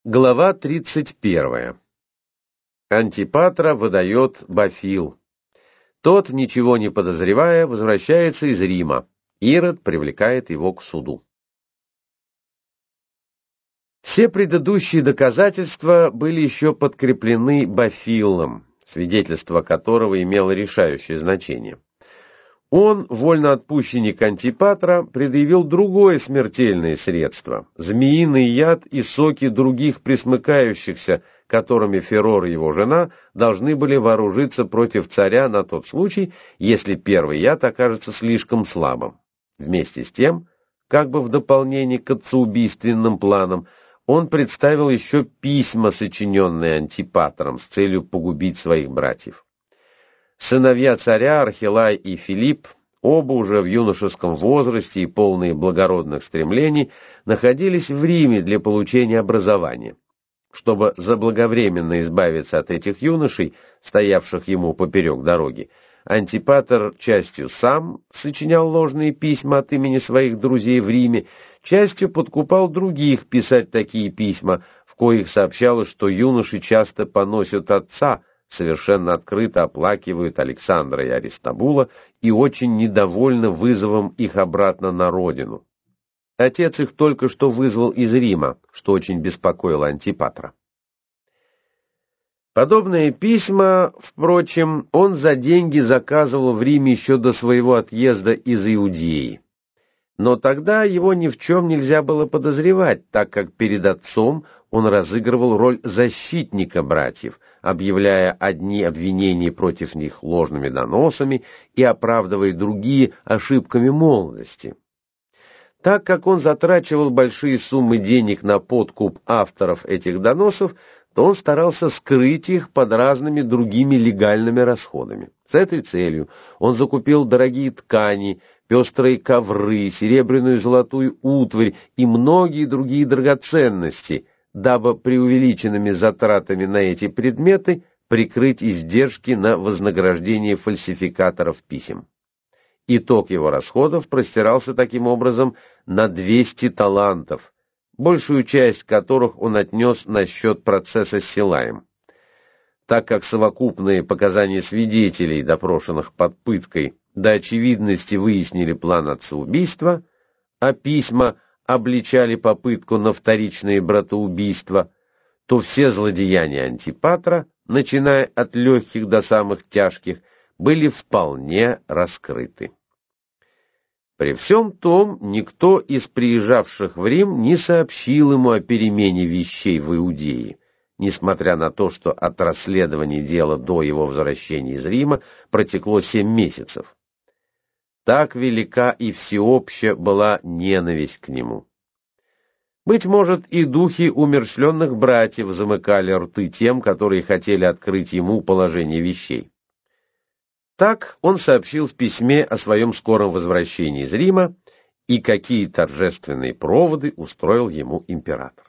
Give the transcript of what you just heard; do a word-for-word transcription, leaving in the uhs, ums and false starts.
Глава тридцать первая. Антипатра выдает Бафил. Тот, ничего не подозревая, возвращается из Рима. Ирод привлекает его к суду. Все предыдущие доказательства были еще подкреплены Бафилом, свидетельство которого имело решающее значение. Он, вольноотпущенник Антипатра, предъявил другое смертельное средство – змеиный яд и соки других пресмыкающихся, которыми Ферор и его жена должны были вооружиться против царя на тот случай, если первый яд окажется слишком слабым. Вместе с тем, как бы в дополнение к отцеубийственным планам, он представил еще письма, сочиненные Антипатром, с целью погубить своих братьев. Сыновья царя Архилай и Филипп, оба уже в юношеском возрасте и полные благородных стремлений, находились в Риме для получения образования. Чтобы заблаговременно избавиться от этих юношей, стоявших ему поперек дороги, Антипатр частью сам сочинял ложные письма от имени своих друзей в Риме, частью подкупал других писать такие письма, в коих сообщалось, что юноши часто поносят отца, совершенно открыто оплакивают Александра и Аристобула и очень недовольны вызовом их обратно на родину. Отец их только что вызвал из Рима, что очень беспокоило Антипатра. Подобные письма, впрочем, он за деньги заказывал в Риме еще до своего отъезда из Иудеи. Но тогда его ни в чем нельзя было подозревать, так как перед отцом он разыгрывал роль защитника братьев, объявляя одни обвинения против них ложными доносами и оправдывая другие ошибками молодости. Так как он затрачивал большие суммы денег на подкуп авторов этих доносов, то он старался скрыть их под разными другими легальными расходами. С этой целью он закупил дорогие ткани, пестрые ковры, серебряную и золотую утварь и многие другие драгоценности, дабы преувеличенными затратами на эти предметы прикрыть издержки на вознаграждение фальсификаторов писем. Итог его расходов простирался таким образом на двести талантов, большую часть которых он отнес на счет процесса с Силаем. Так как совокупные показания свидетелей, допрошенных под пыткой, до очевидности выяснили план отцеубийства, а письма обличали попытку на вторичные братоубийства, то все злодеяния Антипатра, начиная от легких до самых тяжких, были вполне раскрыты. При всем том, никто из приезжавших в Рим не сообщил ему о перемене вещей в Иудее, несмотря на то, что от расследования дела до его возвращения из Рима протекло семь месяцев. Так велика и всеобщая была ненависть к нему. Быть может, и духи умерщвленных братьев замыкали рты тем, которые хотели открыть ему положение вещей. Так он сообщил в письме о своем скором возвращении из Рима и какие торжественные проводы устроил ему император.